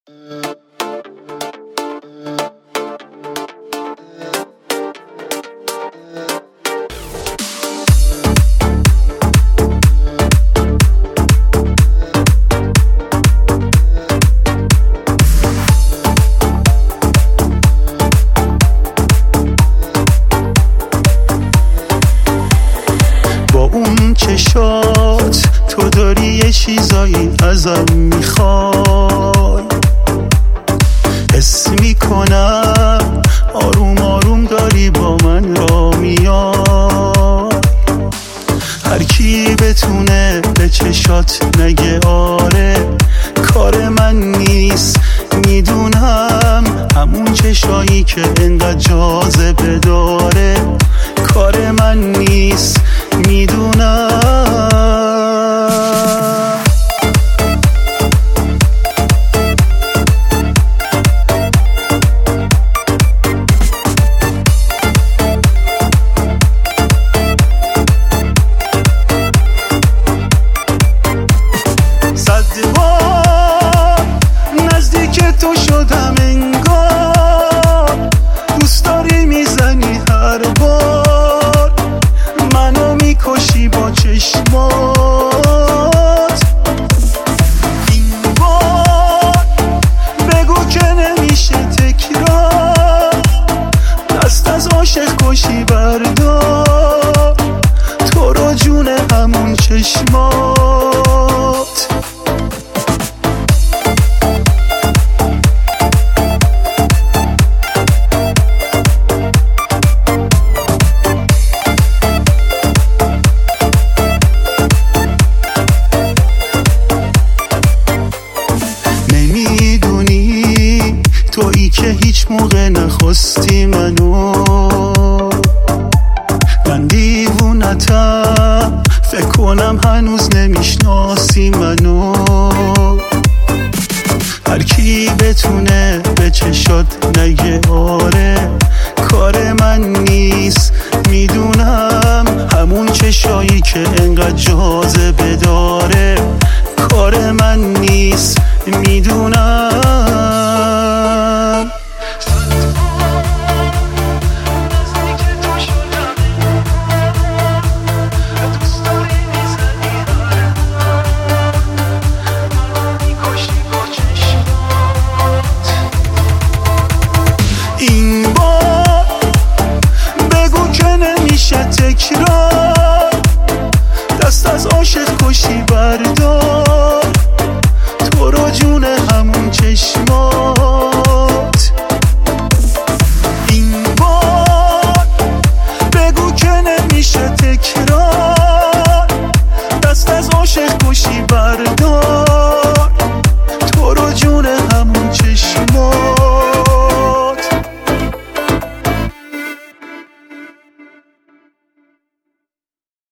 چشات تو داری یه چیزایی ازم میخوای، حس میکنم آروم آروم داری با من را میای. هر کی بتونه به چشات نگه آره کار من نیست، میدونم همون چشایی که انقدر جاذبه داره کار من نیست، میدونم. صد بار نزدیک تو شدم انگار، دوست داری میزنی هر بار منو میکشی با چشمات. این بار بگو که نمیشه تکرار، دست از عاشق کشی بردار تو رو جون همون چشمات. تویی که هیچ موقع نخواستی منو، من دیوونتم فکر کنم هنوز نمیشناسی منو. هر کی بتونه به چشات نگه آره کار من نیست، میدونم همون چشایی که انقدر جاذبه داره کار من نیست، میدونم. این بار بگو که نمیشه تکرار، دست از عاشق کشی بردار تو رو جون همون چشمات. این بار بگو که نمیشه تکرار، دست از عاشق کشی بردار